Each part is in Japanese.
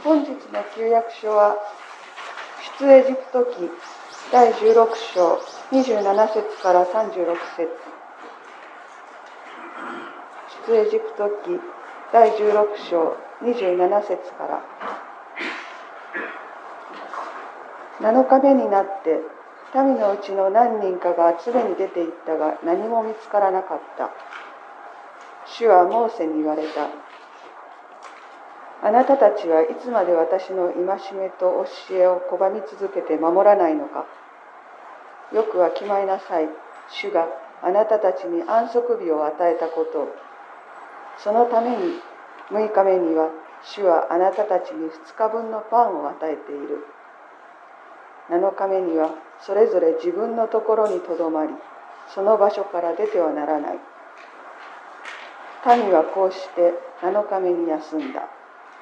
本日の旧約書は、出エジプト記第16章27節から36節。出エジプト記第16章27節から。7日目になって、民のうちの何人かが集めに出て行ったが、何も見つからなかった。主はモーセに言われた。あなたたちはいつまで私の戒めと教えを拒み続けて守らないのか。よくわきまえなさい。主があなたたちに安息日を与えたことを。そのために6日目には主はあなたたちに2日分のパンを与えている。7日目にはそれぞれ自分のところにとどまり、その場所から出てはならない。民はこうして7日目に休んだ。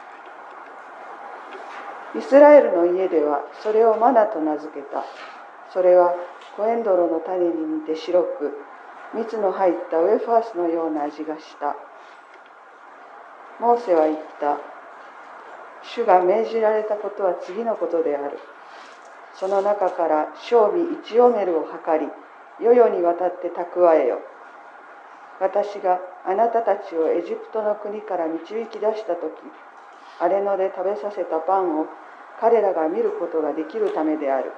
イスラエルの家ではそれをマナと名付けた。それはコエンドロの種に似て白く、蜜の入ったウェファースのような味がした。モーセは言った。主が命じられたことは次のことである。その中から賞味1オメルを測り、世々にわたって蓄えよ。私があなたたちをエジプトの国から導き出したとき、荒れ野で食べさせたパンを彼らが見ることができるためである。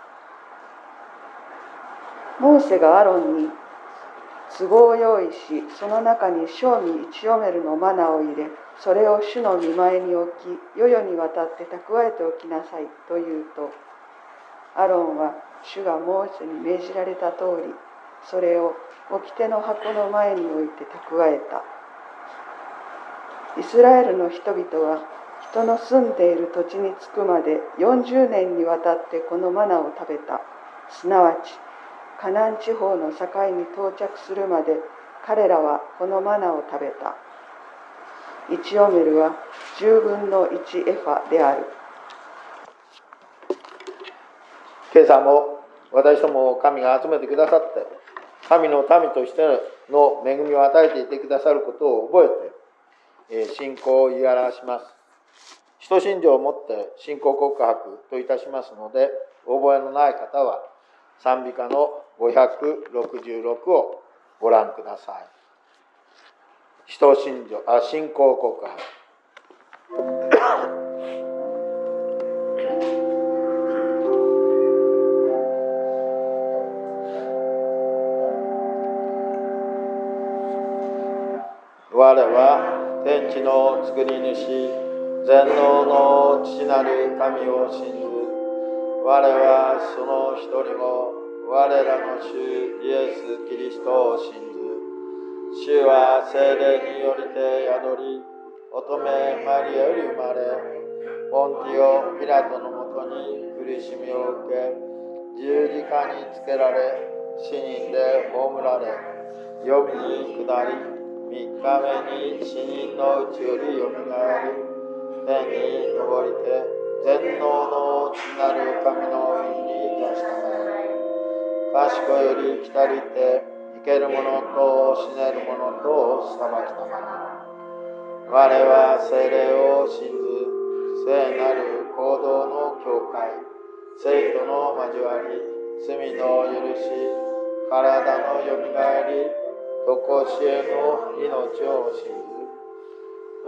モーセがアロンに壺を用意し、その中に賞味1オメルのマナを入れ、それを主の御前に置き、世々にわたって蓄えておきなさいと言うと、アロンは主がモーセに命じられた通り、それを掟の箱の前に置いて蓄えた。イスラエルの人々は人の住んでいる土地に着くまで40年にわたってこのマナを食べた。すなわちカナン地方の境に到着するまで彼らはこのマナを食べた。1オメルは10分の1エファである。 今朝も私どもを神が集めてくださって、神の民としての恵みを与えていてくださることを覚えて、信仰を言い表します。使徒信条をもって信仰告白といたしますので、覚えのない方は賛美歌の566をご覧ください。信仰告白。我は天地の作り主、全能の父なる神を信ず。我はその一人も我らの主イエス・キリストを信ず。主は聖霊によりて宿り、乙女マリアより生まれ、ポンティオ・ピラトのもとに苦しみを受け、十字架につけられ、死人で葬られ、黄泉に下り、3日目に死人のうちよりよみがえり、天に昇りて全能の父なる神の院に座したまえ。賢より来たりて生ける者と死ねる者とを裁きたまえ。我は聖霊を信ず、聖なる行動の教会、聖徒の交わり、罪の許し、体のよみがえり、とこしえの命を信ず。ア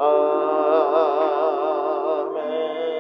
ーメ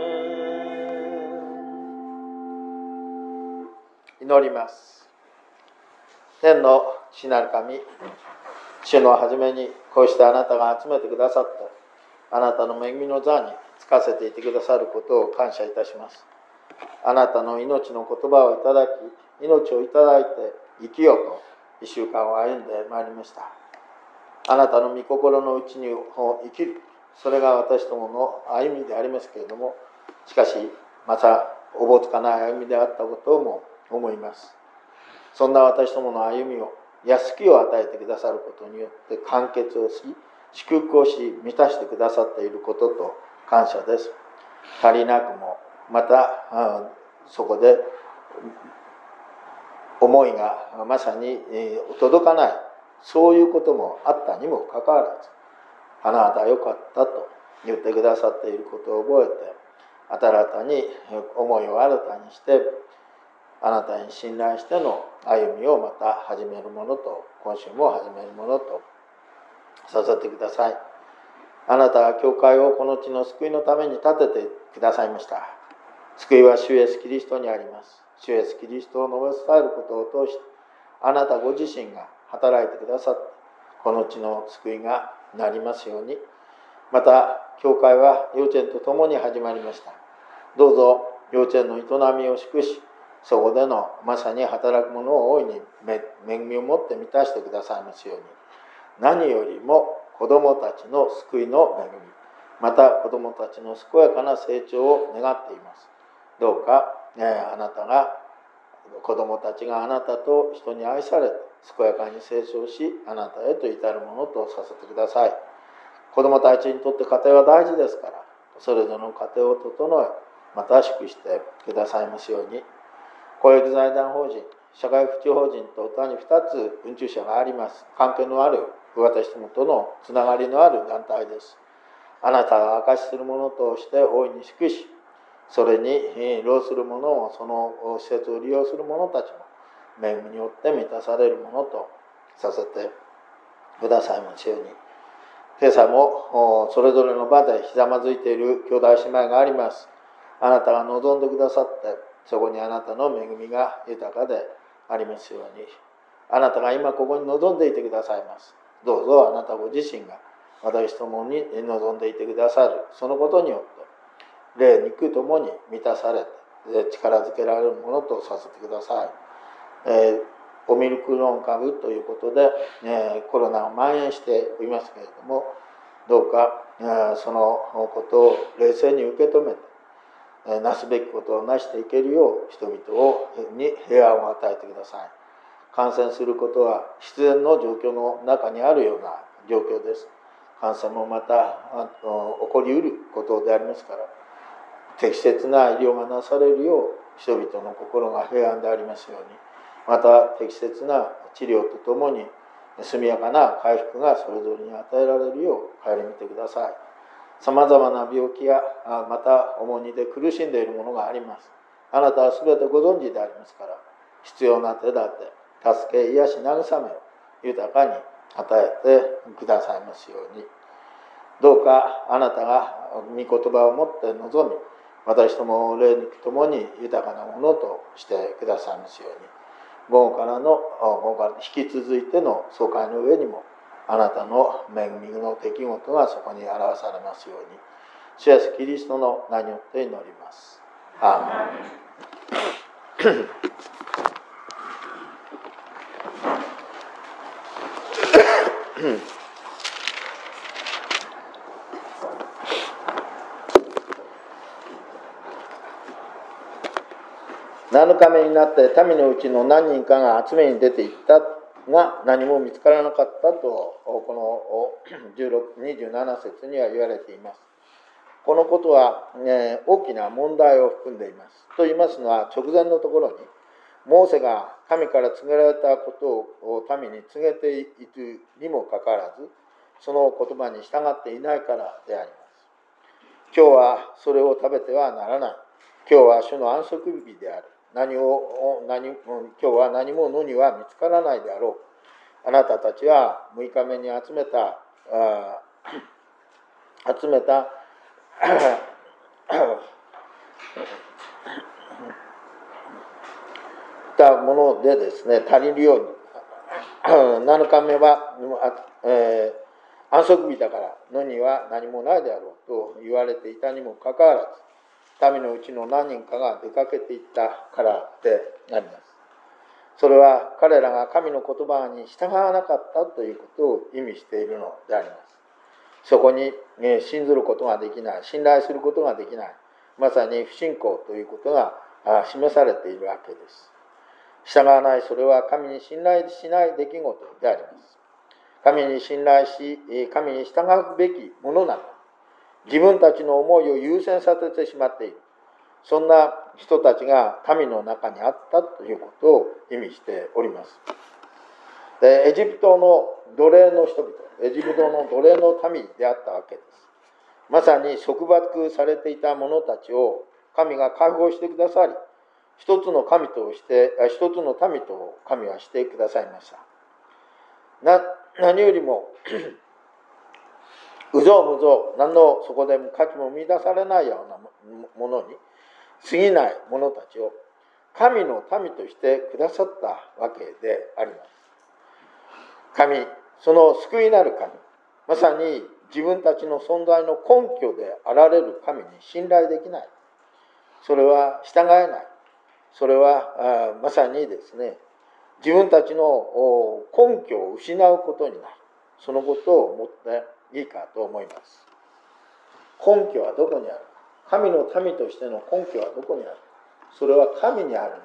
ン。祈ります。天の父なる神、主の初めにこうしてあなたが集めてくださって、あなたの恵みの座につかせていてくださることを感謝いたします。あなたの命の言葉をいただき、命をいただいて生きようと1週間を歩んでまいりました。あなたの御心のうちに生きる、それが私どもの歩みでありますけれども、しかしまたおぼつかない歩みであったことをも思います。そんな私どもの歩みを安きを与えてくださることによって完結をし、祝福をし、満たしてくださっていることと感謝です。足りなくもまたそこで思いがまさに届かない、そういうこともあったにもかかわらず、あなたは良かったと言ってくださっていることを覚えて、 新たに思いを新たにして、あなたに信頼しての歩みをまた始めるものと、今週も始めるものとさせてください。あなたは教会をこの地の救いのために立ててくださいました。救いは主イエスキリストにあります。主イエスキリストを述べ伝えることを通して、あなたご自身が働いてくださって、この地の救いがなりますように。また、教会は幼稚園と共に始まりました。どうぞ幼稚園の営みを祝し、そこでのまさに働く者を大いに恵みを持って満たしてくださいますように。何よりも子どもたちの救いの恵み、また子どもたちの健やかな成長を願っています。どうか、あなたが、子どもたちがあなたと人に愛されて健やかに成長し、あなたへと至るものとさせてください。子どもたちにとって家庭は大事ですから、それぞれの家庭を整え、また祝してくださいますように。公益財団法人、社会福祉法人と他に2つ運中者があります。関係のある私どもとのつながりのある団体です。あなたが証しするものとして大いに祝し、それに労する者を、その施設を利用する者たちも恵みによって満たされるものとさせてくださいますように。今朝もそれぞれの場でひざまずいている兄弟姉妹があります。あなたが望んでくださって、そこにあなたの恵みが豊かでありますように。あなたが今ここに望んでいてくださいます。どうぞあなたご自身が私ともに望んでいてくださる。そのことによって霊肉ともに満たされて力づけられるものとさせてください。オミクロン株ということで、コロナが蔓延しておりますけれども、どうかそのことを冷静に受け止めて、なすべきことをなしていけるよう人々に平安を与えてください。感染することは必然の状況の中にあるような状況です。感染もまた起こりうることでありますから、適切な医療がなされるよう人々の心が平安でありますように、また適切な治療とともに速やかな回復がそれぞれに与えられるよう顧みてください。さまざまな病気やまた重荷で苦しんでいるものがあります。あなたは全てご存知でありますから、必要な手立て、助け、癒し、慰めを豊かに与えてくださいますように。どうかあなたが御言葉をもって望み、私ども霊肉ともに豊かなものとしてくださいますように。午後から引き続いての総会の上にも、あなたの恵みの出来事がそこに表されますように。主イエスキリストの名によって祈ります。アーメン。7日目になって民のうちの何人かが集めに出ていったが何も見つからなかったとこの27節には言われています。このことは、大きな問題を含んでいます。と言いますのは、直前のところにモーセが神から告げられたことを民に告げているにもかかわらず、その言葉に従っていないからであります。今日はそれを食べてはならない。今日は主の安息日である。今日は何も野には見つからないであろう。あなたたちは6日目に集めたものでですね、足りるように7日目は、安息日だから野には何もないであろうと言われていたにもかかわらず、民のうちの何人かが出かけていったからであります。それは彼らが神の言葉に従わなかったということを意味しているのであります。そこに信ずることができない、信頼することができない、まさに不信仰ということが示されているわけです。従わない、それは神に信頼しない出来事であります。神に信頼し、神に従うべきものなの。自分たちの思いを優先させてしまっている。そんな人たちが民の中にあったということを意味しております。で、エジプトの奴隷の人々、エジプトの奴隷の民であったわけです。 まさに束縛されていた者たちを神が解放してくださり、一つの民と神はしてくださいました。何よりもうぞうむぞう、何のそこで価値も見出されないようなものに過ぎない者たちを神の民としてくださったわけであります。神、その救いなる神、まさに自分たちの存在の根拠であられる神に信頼できない。それは従えない。それはまさにですね、自分たちの根拠を失うことになる。そのことを思っていいかと思います。根拠はどこにあるか。神の民としての根拠はどこにあるか。それは神にあるのです。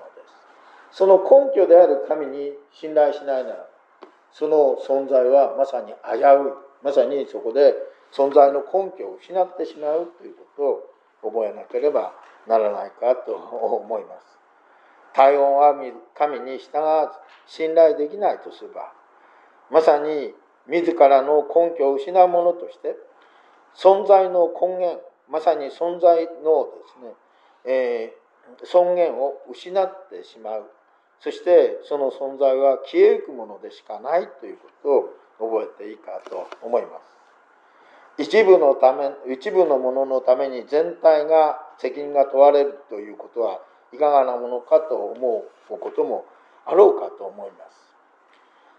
その根拠である神に信頼しないなら、その存在はまさに危うい。まさにそこで存在の根拠を失ってしまうということを覚えなければならないかと思います。体温は神に従わず信頼できないとすれば、まさに自らの根拠を失うものとして存在の根源、まさに存在のですね、尊厳を失ってしまう。そしてその存在は消えゆくものでしかないということを覚えていいかと思います。一部のもののために全体が責任が問われるということはいかがなものかと思うこともあろうかと思います。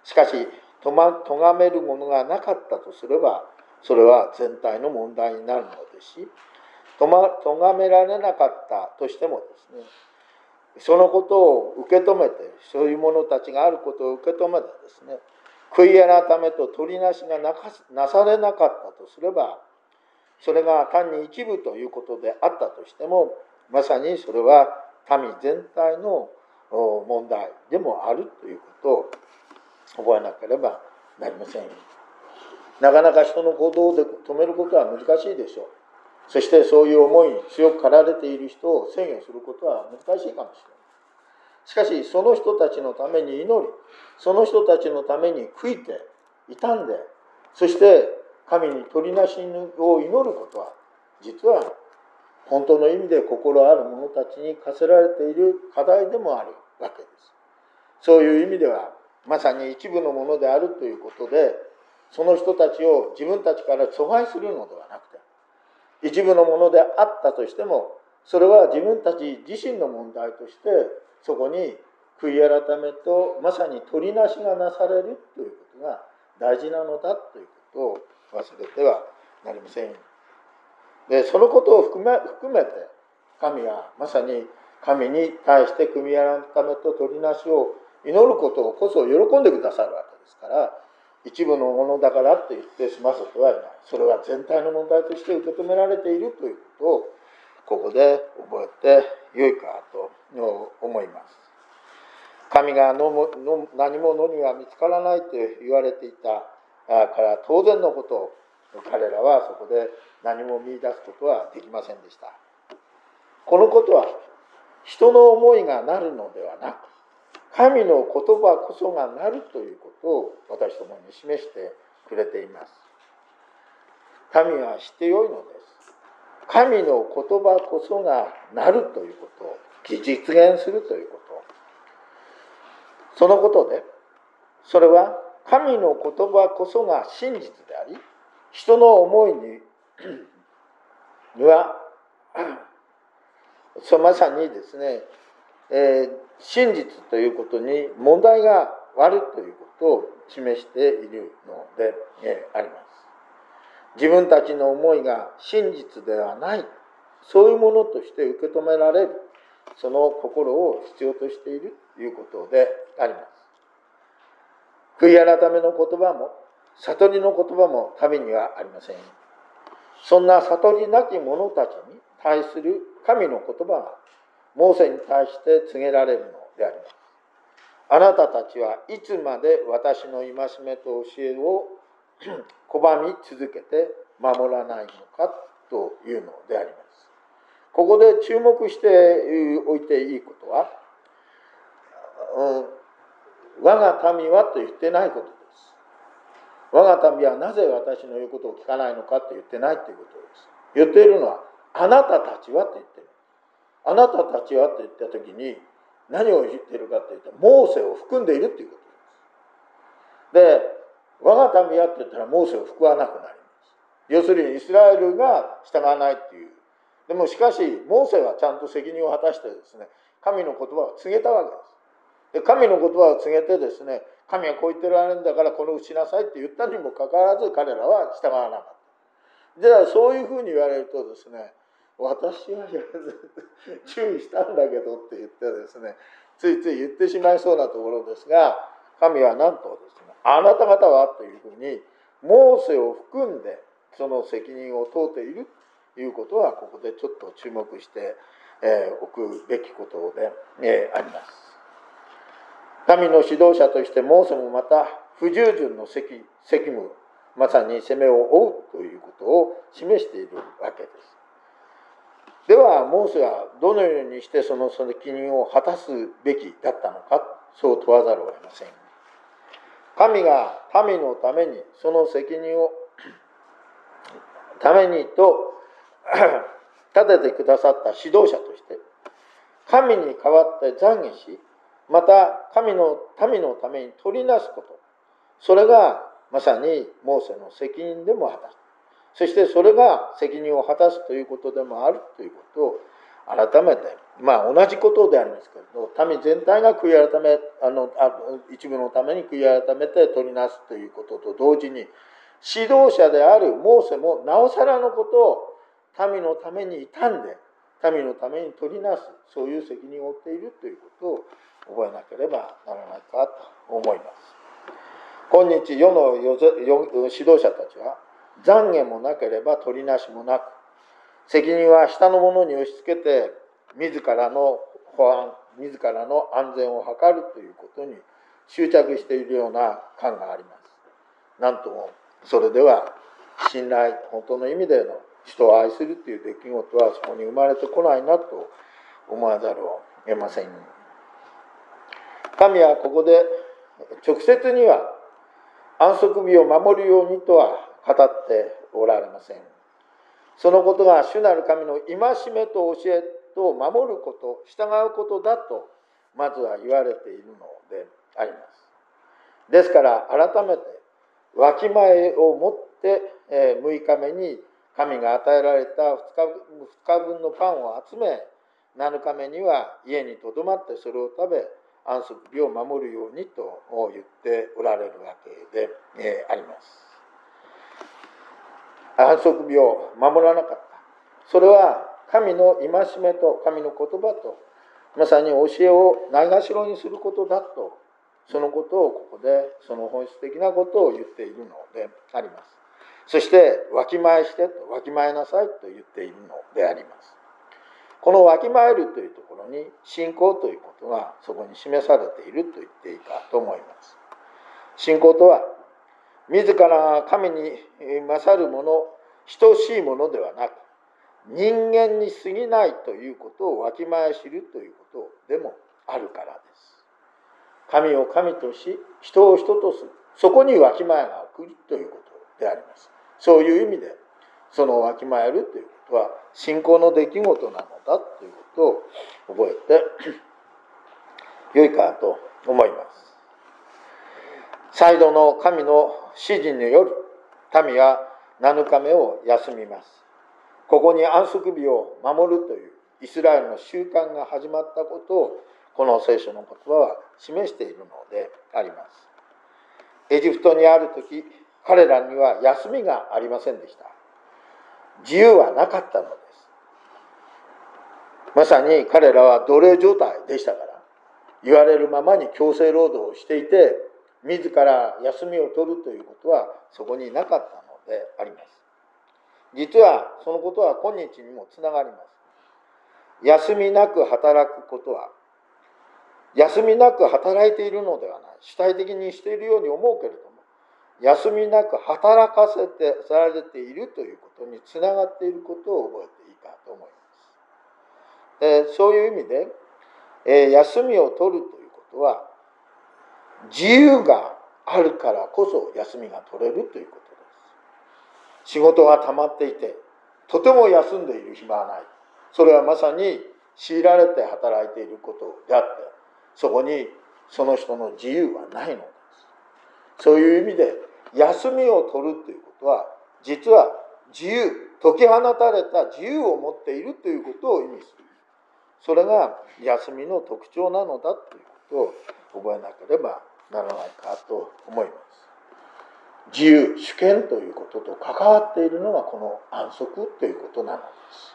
しかし咎めるものがなかったとすれば、それは全体の問題になるのですし、咎められなかったとしてもですね、そのことを受け止めて、そういう者たちがあることを受け止めてですね、悔い改めと取りなしがなされなかったとすれば、それが単に一部ということであったとしても、まさにそれは民全体の問題でもあるということを覚えなければなりません。なかなか人の行動で止めることは難しいでしょう。そしてそういう思いに強く駆られている人を制御することは難しいかもしれない。しかしその人たちのために祈り、その人たちのために悔いて痛んで、そして神に取りなしを祈ることは、実は本当の意味で心ある者たちに課せられている課題でもあるわけです。そういう意味ではまさに一部のものであるということで、その人たちを自分たちから阻害するのではなくて、一部のものであったとしても、それは自分たち自身の問題として、そこに悔い改めとまさに取りなしがなされるということが大事なのだということを忘れてはなりません。で、そのことを含めて、神はまさに神に対して悔い改めと取りなしを祈ることをこそ喜んでくださるわけですから、一部のものだからと言って済ませてはいない。それは全体の問題として受け止められているということをここで覚えてよいかと思います。神が何も野には見つからないと言われていたから当然のことを彼らはそこで何も見出すことはできませんでした。このことは人の思いがなるのではなく、神の言葉こそがなるということを私どもに示してくれています。民は知ってよいのです。神の言葉こそがなるということを実現するということ。そのことで、それは神の言葉こそが真実であり、人の思いにはまさにですね、真実ということに問題があるということを示しているのであります。自分たちの思いが真実ではない、そういうものとして受け止められる、その心を必要としているということであります。悔い改めの言葉も悟りの言葉も民にはありません。そんな悟りなき者たちに対する神の言葉がモーセに対して告げられるのであります。あなたたちはいつまで私の戒めと教えを拒み続けて守らないのかというのであります。ここで注目しておいていいことは、我が民はと言ってないことです。 我が民はなぜ私の言うことを聞かないのかって言ってないっていうことです。言っているのは、あなたたちはって言ってる。あなたたちはって言った時に、何を言っているかっていうと、モーセを含んでいるっていうことです。で、我が民はって言ったらモーセを含わなくなります。要するにイスラエルが従わないっていう。でもしかし、モーセはちゃんと責任を果たしてですね、神の言葉を告げたわけです。で、神の言葉を告げてですね、神はこう言ってられるんだからこの打ちなさいって言ったにもかかわらず彼らは従わなかった。じゃあそういうふうに言われるとですね、私は注意したんだけどって言ってですね、ついつい言ってしまいそうなところですが、神はなんとですね、あなた方はというふうにモーセを含んでその責任を問うているということは、ここでちょっと注目しておくべきことであります。神の指導者としてモーセもまた不従順の責務、まさに責めを負うということを示しているわけです。ではモーセはどのようにしてその責任を果たすべきだったのか、そう問わざるを得ません。神が民のためにその責任をためにと立ててくださった指導者として、神に代わって懺悔し、また神の民のために取りなすこと、それがまさにモーセの責任でも果たす。そしてそれが責任を果たすということでもあるということを改めて、同じことでありますけれど、民全体が悔い改め、一部のために悔い改めて取りなすということと同時に、指導者であるモーセもなおさらのことを民のために傷んで、民のために取りなす、そういう責任を負っているということを覚えなければならないかと思います。今日世の指導者たちは、懺悔もなければ取りなしもなく、責任は下の者に押し付けて自らの保安、自らの安全を図るということに執着しているような感があります。なんともそれでは信頼、本当の意味での人を愛するという出来事はそこに生まれてこないなと思わざるを得ません。神はここで直接には安息日を守るようにとは語っておられません。そのことが主なる神の戒めと教えと守ること、従うことだとまずは言われているのであります。ですから改めてわきまえをもって6日目に神が与えられた2日分のパンを集め、7日目には家にとどまってそれを食べ、安息日を守るようにと言っておられるわけであります。安息日を守らなかった。それは神の戒めと神の言葉とまさに教えをないがしろにすることだと、そのことをここでその本質的なことを言っているのであります。そしてわきまえしてと、わきまえなさいと言っているのであります。このわきまえるというところに信仰ということがそこに示されていると言っていいかと思います。信仰とは自らが神に勝るもの、等しいものではなく、人間に過ぎないということをわきまえ知るということでもあるからです。神を神とし、人を人とする、そこにわきまえが起こるということであります。そういう意味で、そのわきまえるということは信仰の出来事なのだということを覚えてよいかと思います。再度の神の指示により、民は7日目を休みます。ここに安息日を守るというイスラエルの習慣が始まったことを、この聖書の言葉は示しているのであります。エジプトにあるとき、彼らには休みがありませんでした。自由はなかったのです。まさに彼らは奴隷状態でしたから、言われるままに強制労働をしていて、自ら休みを取るということはそこになかったのであります。実はそのことは今日にもつながります。休みなく働くことは、休みなく働いているのではない、主体的にしているように思うけれども、休みなく働かせてされているということにつながっていることを覚えていいかと思います。そういう意味で、休みを取るということは自由があるからこそ休みが取れるということです。仕事が溜まっていてとても休んでいる暇はない。それはまさに強いられて働いていることであって、そこにその人の自由はないのです。そういう意味で休みを取るということは、実は自由、解き放たれた自由を持っているということを意味する。それが休みの特徴なのだということを覚えなければならないかと思います。自由、主権ということと関わっているのがこの安息ということなのです。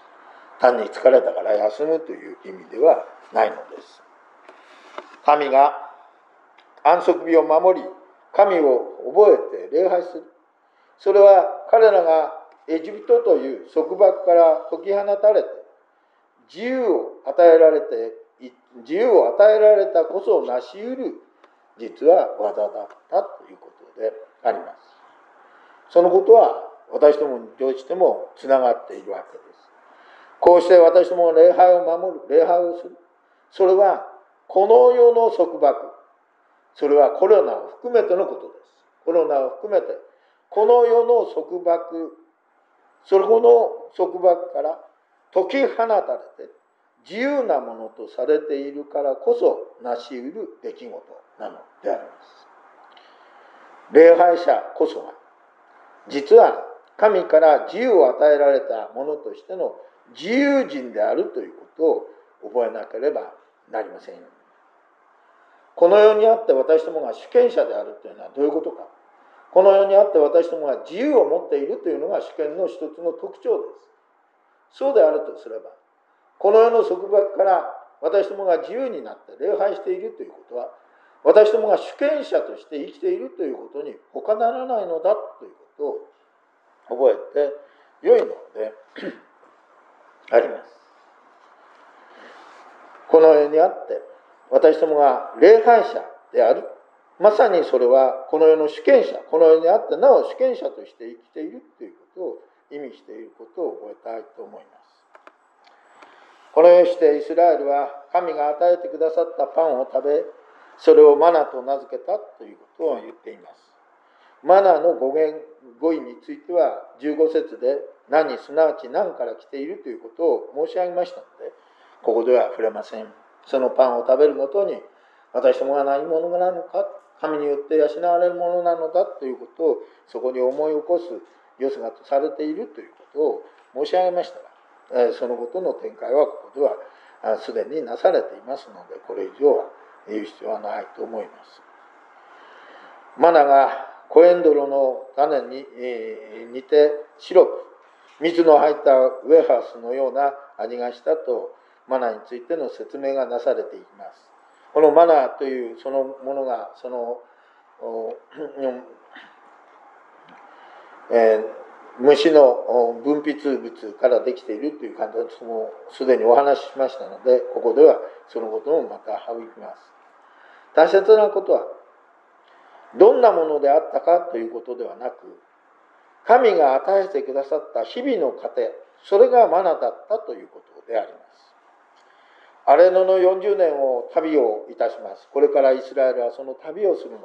単に疲れたから休むという意味ではないのです。神が安息日を守り、神を覚えて礼拝する。それは彼らがエジプトという束縛から解き放たれて、自由を与えられたこそ成し得る、実は技だったということであります。そのことは私どもにどうしてもつながっているわけです。こうして私どもが礼拝を守る、礼拝をする。それはこの世の束縛、それはコロナを含めてのことです。コロナを含めて、この世の束縛、そこの束縛から解き放たれて自由なものとされているからこそ成し得る出来事なのであります。礼拝者こそが実は神から自由を与えられたものとしての自由人であるということを覚えなければなりません。この世にあって私どもが主権者であるというのはどういうことか。この世にあって私どもが自由を持っているというのが主権の一つの特徴です。そうであるとすれば、この世の束縛から私どもが自由になって礼拝しているということは、私どもが主権者として生きているということに他ならないのだということを覚えて良いのであります。この世にあって私どもが礼拝者である、まさにそれはこの世の主権者、この世にあってなお主権者として生きているということを意味していることを覚えたいと思います。このようにしてイスラエルは神が与えてくださったパンを食べ、それをマナと名付けたということを言っています。マナの語彙については15節で何、すなわち何から来ているということを申し上げましたので、ここでは触れません。そのパンを食べるごとに私どもが何者なのか、神によって養われるものなのだということをそこに思い起こすよすがとされているということを申し上げましたが、そのことの展開はここではすでになされていますので、これ以上は言う必要はないと思います。マナがコエンドロの種に似て白く蜜の入ったウェハースのような味がしたとマナについての説明がなされています。このマナというそのものがその虫の分泌物からできているという感じでもうすでにお話ししましたので、ここではそのこともまた省きます。大切なことはどんなものであったかということではなく、神が与えてくださった日々の糧、それがマナだったということであります。荒れ野の40年を旅をいたします。これからイスラエルはその旅をするのです。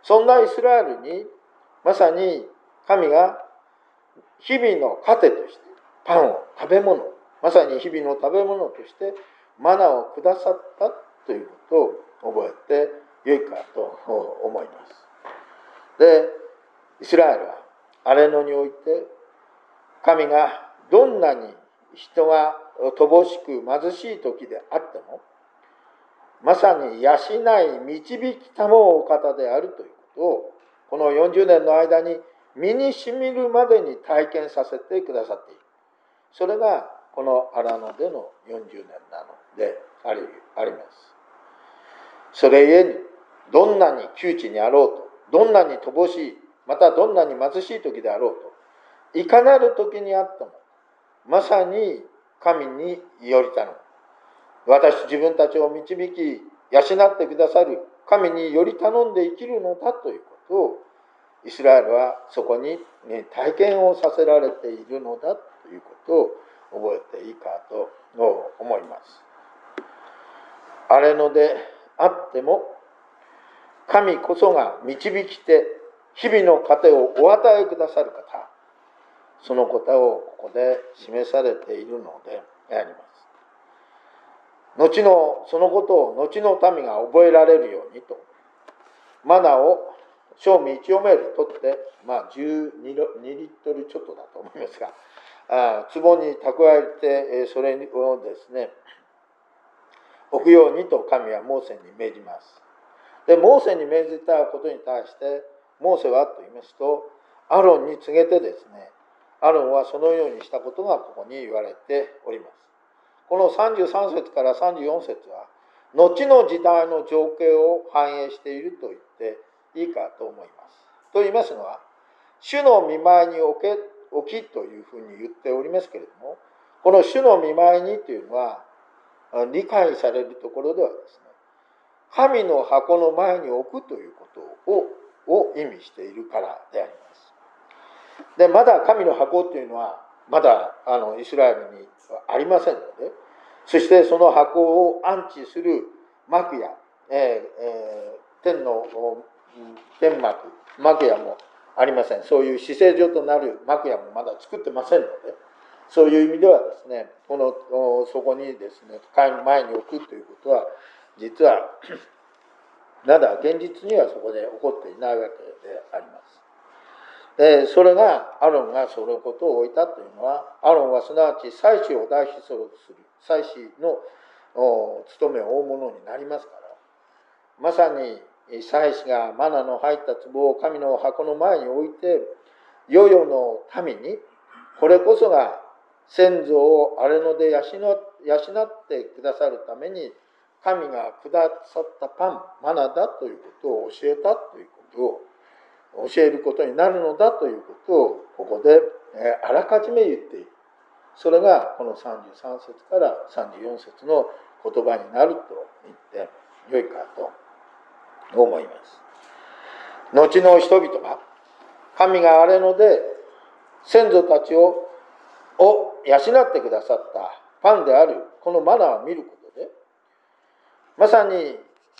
そんなイスラエルにまさに神が日々の糧としてパンを、食べ物、まさに日々の食べ物としてマナをくださったということを覚えてよいかと思います。で、イスラエルは荒れ野において神がどんなに人が乏しく貧しい時であっても、まさに養い導きたもうお方であるということをこの40年の間に身にしみるまでに体験させてくださっている。それがこの荒野での40年なのであります。それゆえにどんなに窮地にあろうと、どんなに乏しい、またどんなに貧しい時であろうと、いかなる時にあってもまさに神により頼む。自分たちを導き養ってくださる神により頼んで生きるのだということをイスラエルはそこに、体験をさせられているのだということを覚えていいかと思います。荒れ野であっても神こそが導き手、日々の糧をお与えくださる方、そのことをここで示されているのであります。後のそのことを後の民が覚えられるようにと、マナを正味1オメール取って、12リットルちょっとだと思いますが、壺に蓄えて、それをですね、置くようにと神はモーセに命じます。で、モーセに命じたことに対して、モーセはと言いますと、アロンに告げてですね、アロンはそのようにしたことがここに言われております。この33節から34節は、後の時代の情景を反映していると言っていいかと思います。と言いますのは、主の御前に置きというふうに言っておりますけれども、この主の御前にというのは、理解されるところではですね、神の箱の前に置くということを意味しているからであります。で、まだ神の箱というのは、まだイスラエルにはありませんので、そしてその箱を安置する幕や、天の天幕屋もありません。そういう至聖所となる幕屋もまだ作ってませんので、そういう意味ではですね、そこにですね、神の前に置くということは、実はまだ現実にはそこで起こっていないわけであります。それがアロンがそのことを置いたというのは、アロンはすなわち祭司を代筆する祭司の務めを負うものになりますから、まさに祭司がマナの入った壺を神の箱の前に置いて、世々の民にこれこそが先祖を荒れ野で養ってくださるために神がくださったパン、マナだということを教えたということを教えることになるのだということをここであらかじめ言っている。それがこの33節から34節の言葉になると言ってよいかと思います。後の人々が神が荒れ野で先祖たちを養ってくださったパンであるこのマナを見ることで、まさに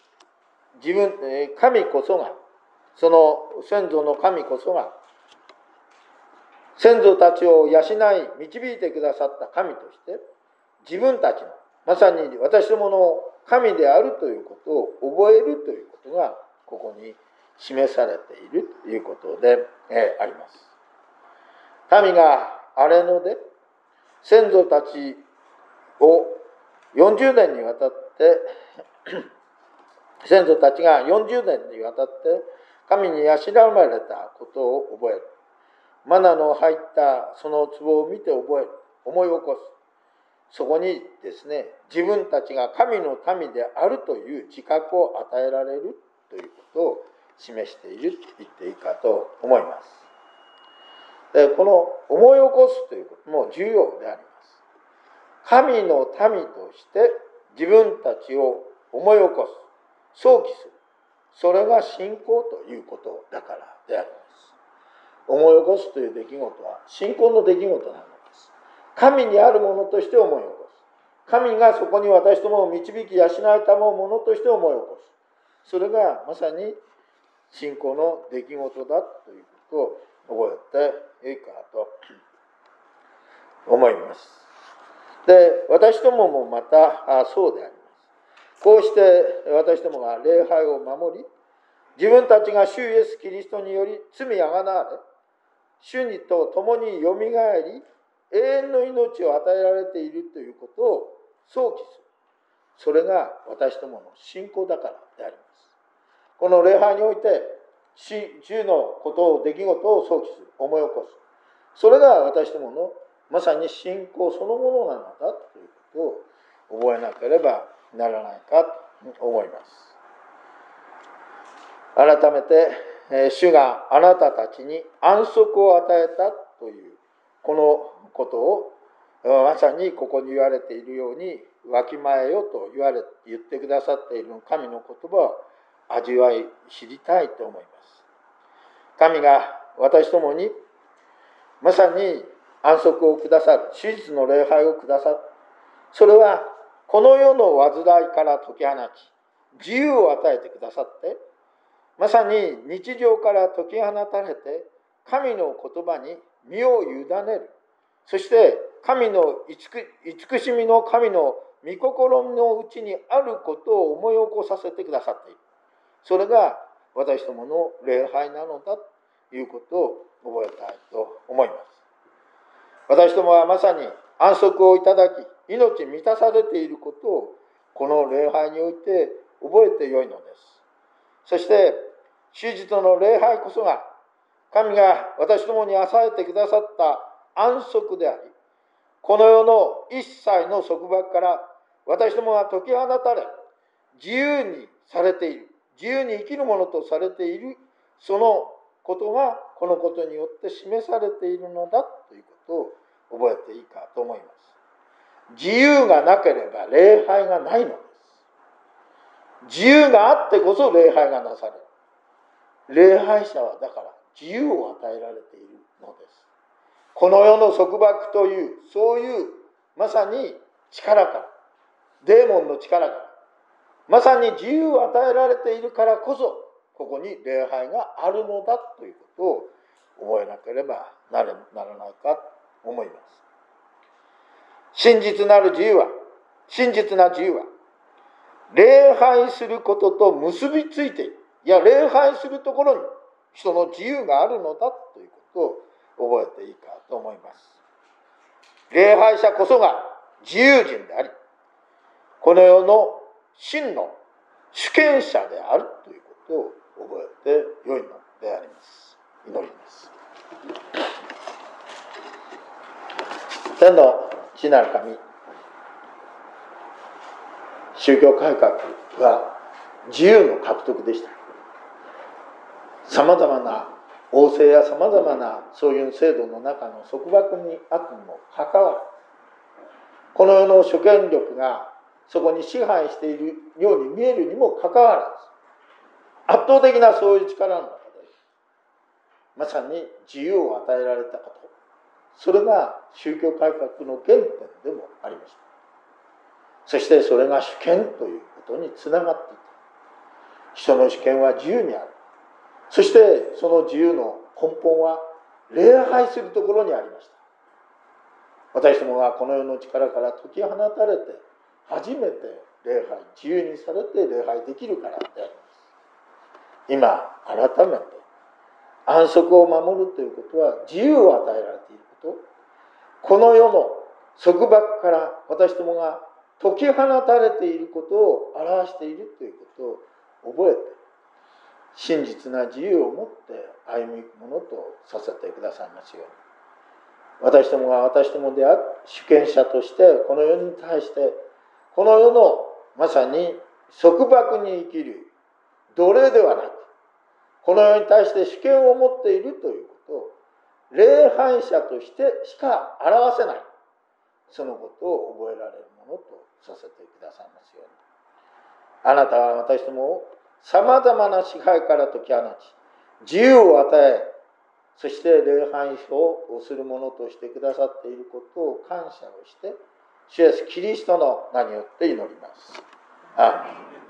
神こそが、その先祖の神こそが先祖たちを養い導いてくださった神として、自分たちのまさに私どもの神であるということを覚えるということがここに示されているということであります。民が荒れ野で先祖たちを40年にわたって先祖たちが40年にわたって神に養われたことを覚える。マナの入ったその壺を見て覚える。思い起こす。そこにですね、自分たちが神の民であるという自覚を与えられるということを示していると言っていいかと思います。で、この思い起こすということも重要であります。神の民として自分たちを思い起こす、想起する。それが信仰ということだからであります。思い起こすという出来事は信仰の出来事なのです。神にあるものとして思い起こす。神がそこに私どもを導き養いたものとして思い起こす。それがまさに信仰の出来事だということを覚えていいかと思います。で、私どももまたそうであります。こうして私どもが礼拝を守り、自分たちが主イエス・キリストにより罪あがなわれ、主にと共によみがえり、永遠の命を与えられているということを想起する。それが私どもの信仰だからであります。この礼拝において、主のことを、出来事を想起する、思い起こす。それが私どものまさに信仰そのものなのだということを覚えなければならないかと思います。改めて、主があなたたちに安息を与えたというこのことをまさにここに言われているようにわきまえよと言ってくださっている神の言葉を味わい知りたいと思います。神が私どもにまさに安息をくださる、手術の礼拝をくださる。それはこの世の煩いから解き放ち、自由を与えてくださって、 まさに日常から解き放たれて、神の言葉に身を委ねる。そして神の慈しみの神の御心のうちにあることを思い起こさせてくださっている。それが私どもの礼拝なのだということを覚えたいと思います。私どもはまさに安息をいただき、命満たされていることをこの礼拝において覚えてよいのです。そして主日の礼拝こそが神が私どもに与えてくださった安息であり、この世の一切の束縛から私どもが解き放たれ、自由にされている、自由に生きるものとされている、そのことがこのことによって示されているのだということを覚えていいかと思います。自由がなければ礼拝がないのです。自由があってこそ礼拝がなされる。礼拝者はだから自由を与えられているのです。この世の束縛という、そういうまさに力から、デーモンの力から、まさに自由を与えられているからこそ、ここに礼拝があるのだということを覚えなければならないかと思います。真実な自由は、礼拝することと結びついている。いや、礼拝するところに人の自由があるのだということを覚えていいかと思います。礼拝者こそが自由人であり、この世の真の主権者であるということを覚えてよいのであります。祈ります。天の父なる神、宗教改革は自由の獲得でした。さまざまな王政やさまざまなそういう制度の中の束縛にあってもかかわらず、この世の諸権力がそこに支配しているように見えるにもかかわらず、圧倒的なそういう力の中でまさに自由を与えられたこと、それが宗教改革の原点でもありました。そしてそれが主権ということにつながっていた。人の主権は自由にある。そしてその自由の根本は礼拝するところにありました。私どもがこの世の力から解き放たれて初めて礼拝、自由にされて礼拝できるからであります。今改めて安息を守るということは自由を与えられていること、この世の束縛から私どもが解き放たれていることを表しているということを覚えて、真実な自由を持って歩みゆくものとさせてくださいますように。私どもが私どもである主権者としてこの世に対して、この世のまさに束縛に生きる奴隷ではなく、この世に対して主権を持っているということを礼拝者としてしか表せない、そのことを覚えられるものとさせてくださいますように。あなたは私どもをさまざまな支配から解き放ち、自由を与え、そして礼拝書をするものとしてくださっていることを感謝をして、主イエスキリストの名によって祈ります。アーメン。